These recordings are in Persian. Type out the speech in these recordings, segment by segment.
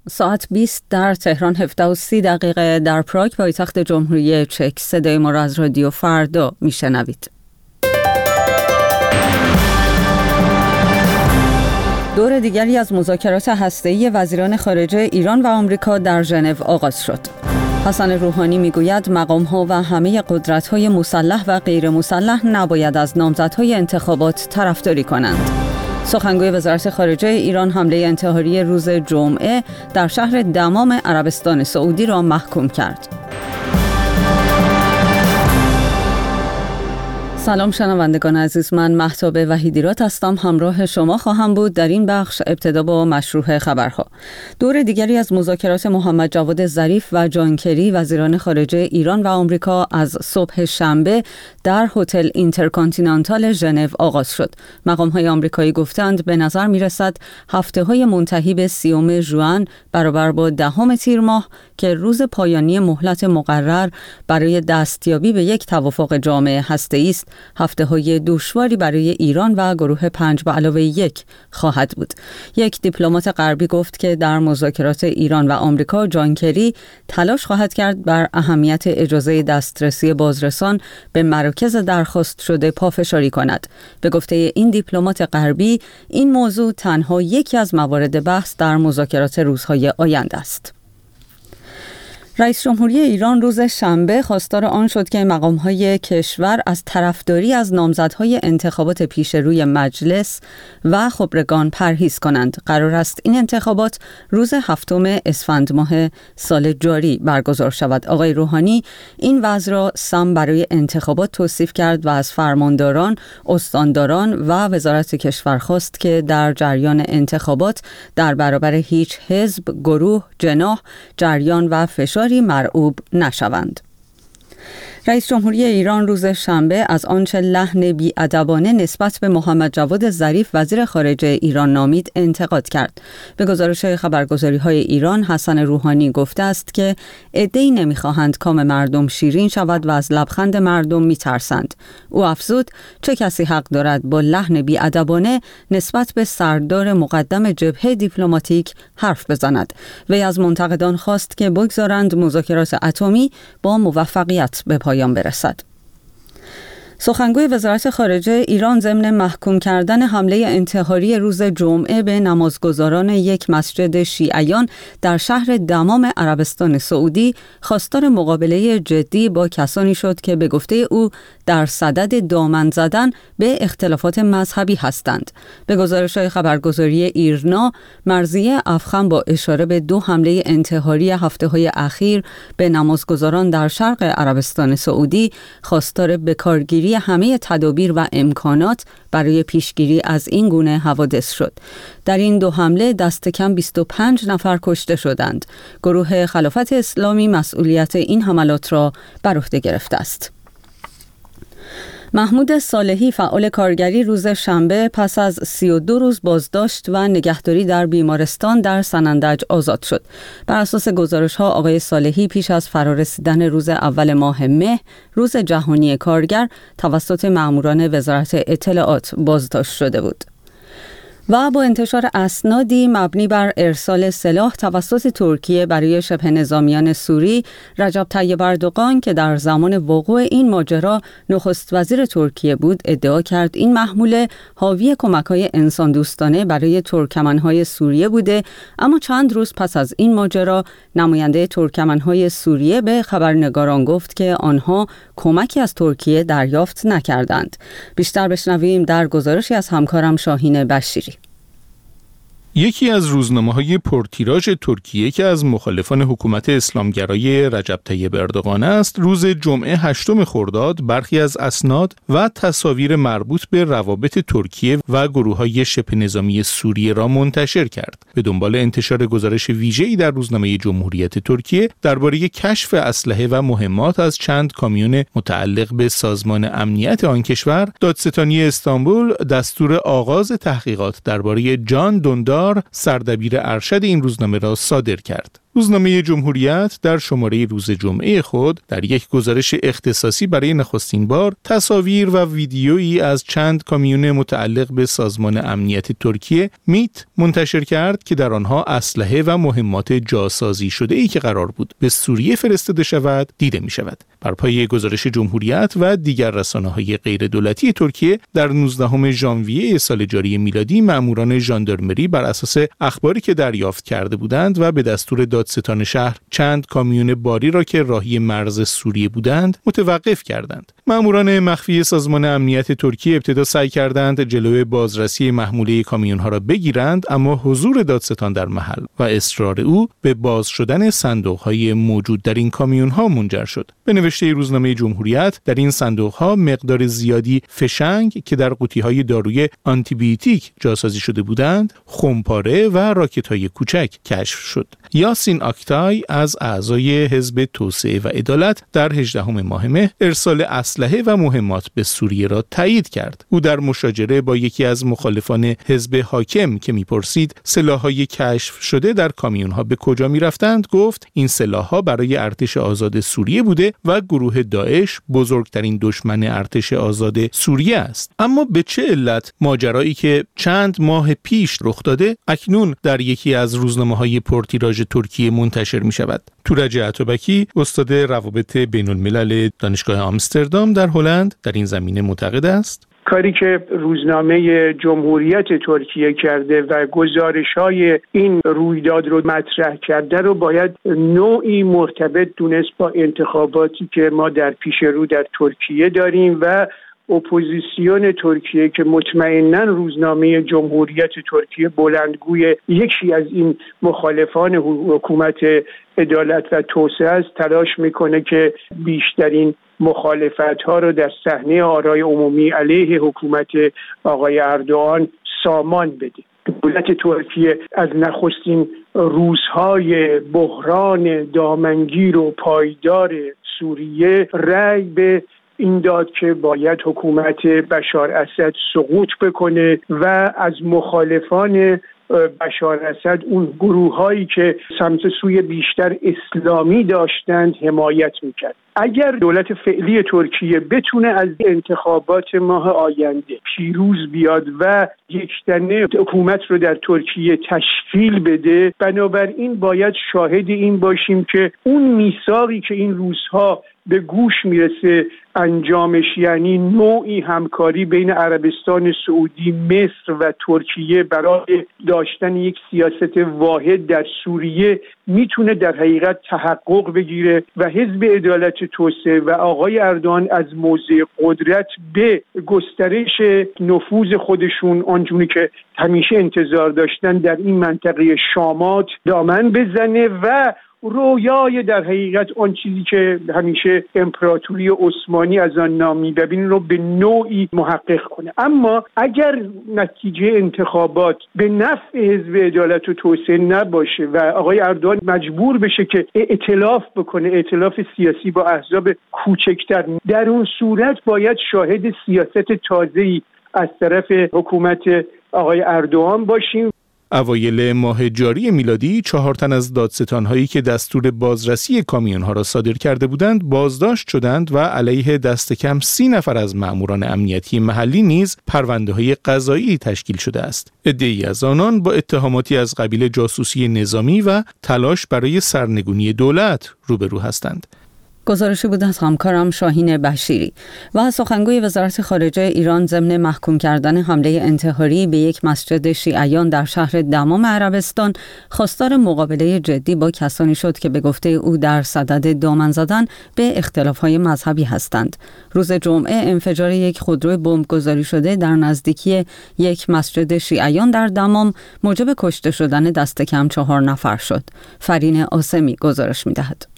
ساعت 20 در تهران، 17:30 در پراگ پایتخت جمهوری چک. صدای ما را از رادیو فردا میشنوید. دور دیگری از مذاکرات هسته‌ای وزیران خارجه ایران و آمریکا در ژنو آغاز شد. حسن روحانی میگوید مقام‌ها و همه قدرت‌های مسلح و غیر مسلح نباید از نامزدهای انتخابات طرفداری کنند. سخنگوی وزارت خارجه ایران حمله انتحاری روز جمعه در شهر دمام عربستان سعودی را محکوم کرد. سلام شنوندگان عزیز، من مهتاب وحیدیرات هستم. همراه شما خواهم بود در این بخش. ابتدا با مشروع خبرها. دور دیگری از مذاکرات محمد جواد ظریف و جان کری وزیران خارجه ایران و آمریکا از صبح شنبه در هتل اینترکانتینانتال ژنو آغاز شد. مقام‌های آمریکایی گفتند به نظر می‌رسد هفته‌های منتهی به 30 ژوئن برابر با 10 تیر ماه که روز پایانی مهلت مقرر برای دستیابی به یک توافق جامع هسته‌ای است، هفته‌های دشواری برای ایران و گروه 5+1 خواهد بود. یک دیپلمات غربی گفت که در مذاکرات ایران و آمریکا جان کری تلاش خواهد کرد بر اهمیت اجازه دسترسی بازرسان به مراکز درخواست شده پافشاری کند. به گفته این دیپلمات غربی، این موضوع تنها یکی از موارد بحث در مذاکرات روزهای آینده است. رئیس جمهوری ایران روز شنبه خواستار آن شد که مقام‌های کشور از طرفداری از نامزدهای انتخابات پیش روی مجلس و خبرگان پرهیز کنند. قرار است این انتخابات روز 7 اسفند ماه سال جاری برگزار شود. آقای روحانی این وضع را سم برای انتخابات توصیف کرد و از فرمانداران، استانداران و وزارت کشور خواست که در جریان انتخابات در برابر هیچ حزب، گروه، جناح، جریان و فشار مرعوب نشوند. رئیس جمهوری ایران روز شنبه از آنچه لحن بی‌ادبانه نسبت به محمد جواد ظریف وزیر خارجه ایران نامید انتقاد کرد. به گزارش خبرگزاری‌های ایران، حسن روحانی گفته است که عده‌ای نمی‌خواهند کام مردم شیرین شود و از لبخند مردم می‌ترسند. او افزود چه کسی حق دارد با لحن بی‌ادبانه نسبت به سردار مقدم جبهه دیپلماتیک حرف بزند. وی از منتقدان خواست که بگذارند مذاکرات اتمی با موفقیت به پایان برسد. سخنگوی وزارت خارجه ایران ضمن محکوم کردن حمله انتحاری روز جمعه به نمازگزاران یک مسجد شیعیان در شهر دمام عربستان سعودی خواستار مقابله جدی با کسانی شد که به گفته او در صدد دامن زدن به اختلافات مذهبی هستند. به گزارش خبرگزاری ایرنا، مرضیه افخم با اشاره به 2 حمله انتحاری هفته‌های اخیر به نمازگزاران در شرق عربستان سعودی خواستار بکارگیری همه تدابیر و امکانات برای پیشگیری از این گونه حوادث شد. در این 2 حمله دست کم 25 نفر کشته شدند. گروه خلافت اسلامی مسئولیت این حملات را بر عهده گرفته است. محمود صالحی فعال کارگری روز شنبه پس از 32 روز بازداشت و نگهداری در بیمارستان در سنندج آزاد شد. بر اساس گزارش‌ها آقای صالحی پیش از فرارسیدن روز اول ماه مه، روز جهانی کارگر، توسط مأموران وزارت اطلاعات بازداشت شده بود. و با انتشار اسنادی مبنی بر ارسال سلاح توسط ترکیه برای شبه نظامیان سوری، رجب طیب اردوغان که در زمان وقوع این ماجرا نخست وزیر ترکیه بود، ادعا کرد این محموله حاوی کمک‌های انسان دوستانه برای ترکمن‌های سوریه بوده، اما چند روز پس از این ماجرا نماینده ترکمن‌های سوریه به خبرنگاران گفت که آنها کمکی از ترکیه دریافت نکردند. بیشتر بشنویم در گزارشی از همکارم شاهین بشیری. یکی از روزنامه‌های پرتیراژ ترکیه که از مخالفان حکومت اسلامگرای رجب طیب اردوغان است، روز جمعه 8 خرداد برخی از اسناد و تصاویر مربوط به روابط ترکیه و گروه‌های شبه نظامی سوریه را منتشر کرد. به دنبال انتشار گزارش ویژه‌ای در روزنامه جمهوریت ترکیه درباره کشف اسلحه و مهمات از چند کامیون متعلق به سازمان امنیت آن کشور، دادستانی استانبول دستور آغاز تحقیقات درباره جان دوندار، سردبیر ارشد این روزنامه را صادر کرد. روزنامه جمهوریت در شماره روز جمعه خود در یک گزارش اختصاصی برای نخستین بار تصاویر و ویدیویی از چند کامیون متعلق به سازمان امنیت ترکیه میت منتشر کرد که در آنها اسلحه و مهمات جاسازی شده‌ای که قرار بود به سوریه فرستاده شود دیده می شود. بر پایه گزارش جمهوریت و دیگر رسانه‌های غیر دولتی ترکیه در 19 ژانویه سال جاری میلادی مأموران ژاندارمری بر اساس اخباری که دریافت کرده بودند و به دستور دادستان شهر چند کامیون باری را که راهی مرز سوریه بودند متوقف کردند. مأموران مخفی سازمان امنیت ترکیه ابتدا سعی کردند جلوی بازرسی محموله کامیون‌ها را بگیرند، اما حضور دادستان در محل و اصرار او به باز شدن صندوق‌های موجود در این کامیون‌ها منجر شد. به نوشته روزنامه جمهوریت در این صندوق‌ها مقدار زیادی فشنگ که در قوطی‌های داروی آنتیبیوتیک جاسازی شده بودند، خمپاره و راکت‌های کوچک کشف شد. یاسین آکتای از اعضای حزب توسعه و عدالت در 18 ماه مه ارسال اسلحه و مهمات به سوریه را تایید کرد. او در مشاجره با یکی از مخالفان حزب حاکم که می‌پرسید سلاح‌های کشف شده در کامیون‌ها به کجا می‌رفتند گفت این سلاح‌ها برای ارتش آزاد سوریه بوده و گروه داعش بزرگترین دشمن ارتش آزاد سوریه است. اما به چه علت ماجرایی که چند ماه پیش رخ داده اکنون در یکی از روزنامه‌های پرتیراژ ترکیه منتشر می‌شود؟ تورج عطابکی، استاد روابط بین‌الملل دانشگاه آمستردام در هلند، در این زمینه معتقد است کاری که روزنامه جمهوریت ترکیه کرده و گزارش‌های این رویداد رو مطرح کرده رو باید نوعی مرتبط دونست با انتخاباتی که ما در پیش رو در ترکیه داریم و اپوزیسیون ترکیه که مطمئناً روزنامه جمهوریت ترکیه بلندگوی یکی از این مخالفان حکومت عدالت و توسعه است، تلاش میکنه که بیشترین مخالفت‌ها رو در صحنه آرای عمومی علیه حکومت آقای اردوغان سامان بده. دولت ترکیه از نخستین روزهای بحران دامنگیر و پایدار سوریه رأی به این داد که باید حکومت بشار اسد سقوط بکنه و از مخالفان بشار اسد اون گروه‌هایی که سمت سوی بیشتر اسلامی داشتند حمایت میکرد. اگر دولت فعلی ترکیه بتونه از انتخابات ماه آینده پیروز بیاد و یکتنه حکومت رو در ترکیه تشکیل بده، بنابراین باید شاهد این باشیم که اون میثاقی که این روزها به گوش میرسه انجامش، یعنی نوعی همکاری بین عربستان سعودی، مصر و ترکیه برای داشتن یک سیاست واحد در سوریه میتونه در حقیقت تحقق بگیره و حزب عدالت توسعه و آقای اردوغان از موضع قدرت به گسترش نفوذ خودشون آنجوری که همیشه انتظار داشتن در این منطقه شامات دامن بزنه و رویای در حقیقت آن چیزی که همیشه امپراتوری عثمانی از آن نام می‌بریم رو به نوعی محقق کنه. اما اگر نتیجه انتخابات به نفع حزب عدالت و توسعه نباشه و آقای اردوغان مجبور بشه که ائتلاف بکنه، ائتلاف سیاسی با احزاب کوچکتر، در اون صورت باید شاهد سیاست تازه‌ای از طرف حکومت آقای اردوغان باشیم. اوایل ماه جاری میلادی 4 تن از دادستان‌هایی که دستور بازرسی کامیون‌ها را صادر کرده بودند بازداشت شدند و علیه دست کم 30 نفر از مأموران امنیتی محلی نیز پرونده‌های قضایی تشکیل شده است. عده‌ای از آنان با اتهاماتی از قبیل جاسوسی نظامی و تلاش برای سرنگونی دولت روبرو هستند. گزارشی بود از همکارم شاهین بشیری. و سخنگوی وزارت خارجه ایران ضمن محکوم کردن حمله انتحاری به یک مسجد شیعیان در شهر دمام عربستان خواستار مقابله جدی با کسانی شد که به گفته او در صدد دامن زدن به اختلاف‌های مذهبی هستند. روز جمعه انفجار یک خودروی بمبگذاری شده در نزدیکی یک مسجد شیعیان در دمام موجب کشته شدن دست کم 4 نفر شد. فرین آسمی گزارش می‌دهد.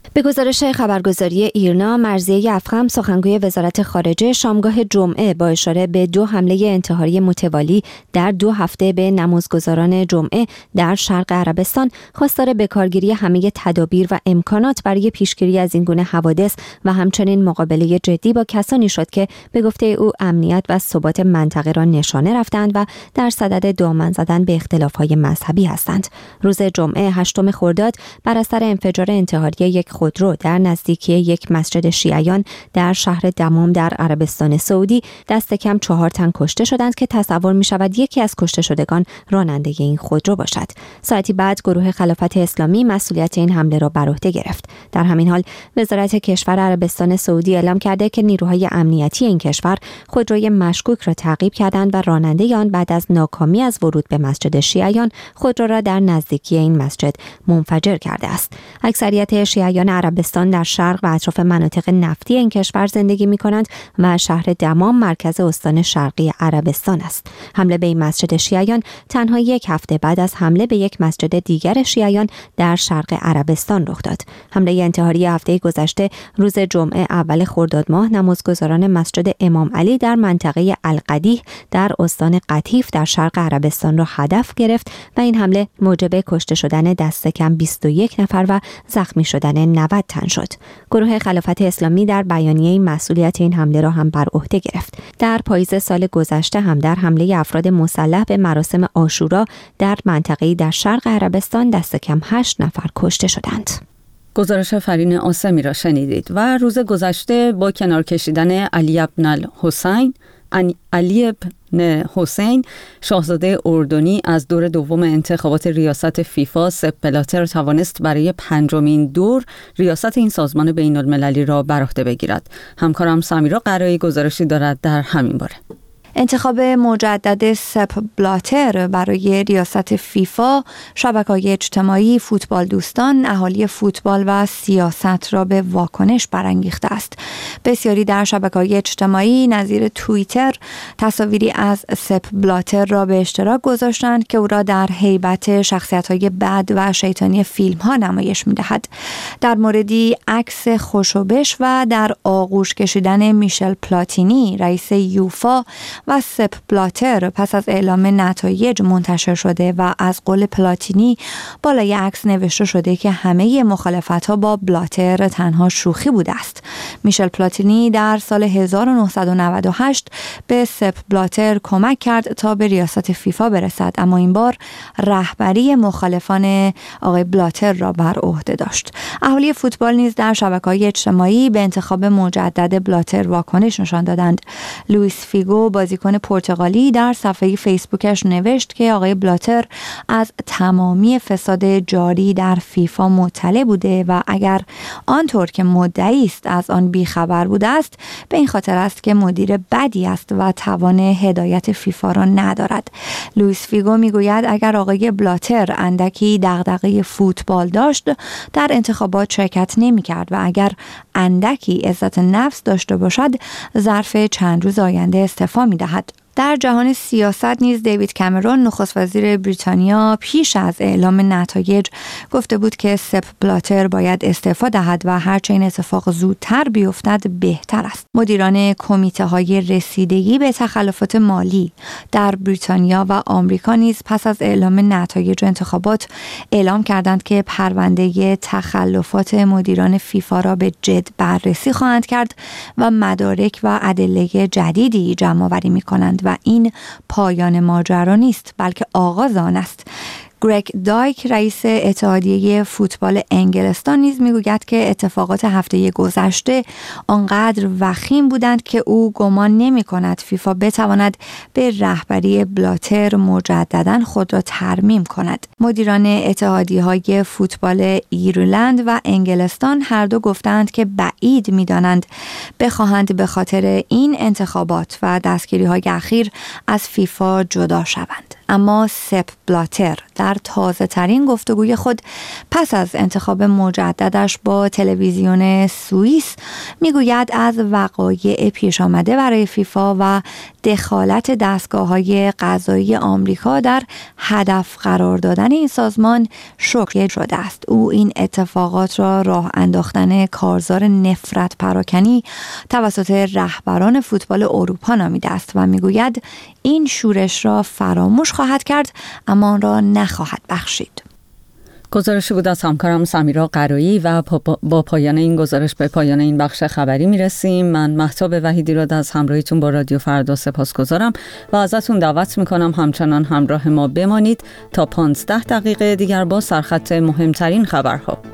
به گزارش خبرگزاری ایرنا، مرضیه افخم سخنگوی وزارت خارجه شامگاه جمعه با اشاره به 2 حمله انتحاری متوالی در 2 هفته به نمازگزاران جمعه در شرق عربستان خواستار بکارگیری همه تدابیر و امکانات برای پیشگیری از این گونه حوادث و همچنین مقابله جدی با کسانی شد که به گفته او امنیت و ثبات منطقه را نشانه رفتند و در صدد دامن زدن به اختلاف‌های مذهبی هستند. روز جمعه 8 خرداد بر اثر انفجار انتحاری یک خودرو در نزدیکی یک مسجد شیعیان در شهر دمام در عربستان سعودی دست کم 4 تن کشته شدند که تصور می شود یکی از کشته شدگان راننده این خودرو باشد. ساعتی بعد گروه خلافت اسلامی مسئولیت این حمله را بر عهده گرفت. در همین حال وزارت کشور عربستان سعودی اعلام کرده که نیروهای امنیتی این کشور خودروی مشکوک را تعقیب کردند و راننده آن بعد از ناکامی از ورود به مسجد شیعیان خودرو را در نزدیکی این مسجد منفجر کرده است. اکثریت شیعیان عربستان در شرق و اطراف مناطق نفتی این کشور زندگی می‌کنند و شهر دمام مرکز استان شرقی عربستان است. حمله به این مسجد شیعیان تنها 1 هفته بعد از حمله به یک مسجد دیگر شیعیان در شرق عربستان رخ داد. حمله انتحاری هفته گذشته روز جمعه اول خرداد ماه نمازگزاران مسجد امام علی در منطقه القدیح در استان قطیف در شرق عربستان را هدف گرفت و این حمله موجب کشته شدن دست کم 21 نفر و زخمی شدن 90 تن شد. گروه خلافت اسلامی در بیانیه مسئولیت این حمله را هم بر عهده گرفت. در پاییز سال گذشته هم در حمله افراد مسلح به مراسم عاشورا در منطقه‌ای در شرق عربستان دست کم 8 نفر کشته شدند. گزارش فرین آسمی را شنیدید. و روز گذشته با کنار کشیدن علی ابن حسین شاهزاده اردنی از دور دوم انتخابات ریاست فیفا، سپ بلاتر توانست برای 5مین دور ریاست این سازمان بین المللی را بر عهده بگیرد. همکارم سمیرا قرایی گزارشی دارد در همین باره. انتخاب مجدد سپ بلاتر برای ریاست فیفا شبکه‌های اجتماعی، فوتبال دوستان، اهالی فوتبال و سیاست را به واکنش برانگیخته است. بسیاری در شبکه‌های اجتماعی نظیر توییتر تصاویری از سپ بلاتر را به اشتراک گذاشتند که او را در هیبت شخصیت‌های بد و شیطانی فیلم‌ها نمایش می‌دهد. در موردی عکس خوشوبش و در آغوش کشیدن میشل پلاتینی رئیس یوفا و سپ بلاتر پس از اعلام نتایج منتشر شده و از قول پلاتینی بالای عکس نوشته شده که همه مخالفت‌ها با بلاتر تنها شوخی بوده است. میشل پلاتینی در سال 1998 به سپ بلاتر کمک کرد تا به ریاست فیفا برسد، اما این بار رهبری مخالفان آقای بلاتر را بر عهده داشت. اهالی فوتبال نیز در شبکه‌های اجتماعی به انتخاب مجدد بلاتر واکنش نشان دادند. لوئیس فیگو بازیکن پرتغالی در صفحه فیسبوکش نوشت که آقای بلاتر از تمامی فساد جاری در فیفا مطلع بوده و اگر آنطور که مدعی است از آن بیخبر بوده است، به این خاطر است که مدیر بدی است و توان هدایت فیفا را ندارد. لوئیس فیگو میگوید اگر آقای بلاتر اندکی دغدغه فوتبال داشت در انتخابات شرکت نمی‌کرد و اگر اندکی عزت نفس داشته باشد ظرف چند روز آینده استعفا می‌دهد. در جهان سیاست نیز دیوید کامرون نخست وزیر بریتانیا پیش از اعلام نتایج گفته بود که سپ بلاتر باید استعفا دهد و هرچه این اتفاق زودتر بیفتد بهتر است. مدیران کمیته‌های رسیدگی به تخلفات مالی در بریتانیا و آمریکا نیز پس از اعلام نتایج انتخابات اعلام کردند که پرونده تخلفات مدیران فیفا را به جد بررسی خواهند کرد و مدارک و ادله جدیدی جمع‌آوری می‌کنند و این پایان ماجرا نیست بلکه آغاز آن است. گرگ دایک رئیس اتحادیه فوتبال انگلستان نیز میگوید که اتفاقات هفته گذشته آنقدر وخیم بودند که او گمان نمی‌کند فیفا بتواند به رهبری بلاتر مجدداً خود را ترمیم کند. مدیران اتحادیه‌های فوتبال ایرلند و انگلستان هر دو گفتند که بعید می‌دانند بخواهند به خاطر این انتخابات و دستگیری‌های اخیر از فیفا جدا شوند. اما سپ بلاتر در تازه ترین گفتگوی خود پس از انتخاب مجددش با تلویزیون سوئیس میگوید از وقایع پیش آمده برای فیفا و دخالت دستگاه‌های قضایی آمریکا در هدف قرار دادن این سازمان شوکه شده است. او این اتفاقات را راه انداختن کارزار نفرت پراکنی توسط رهبران فوتبال اروپا نامیده است و میگوید این شورش را فراموش خواهد کرد اما آن را نخواهد بخشید. گزارشی بود از همکارم سمیرا قرایی و با پایان این گزارش به پایان این بخش خبری میرسیم. من مهتاب وحیدیراد از همراهیتون با رادیو فردا سپاسگزارم و ازتون دعوت میکنم همچنان همراه ما بمانید تا 15 دقیقه دیگر با سرخط مهمترین خبرها.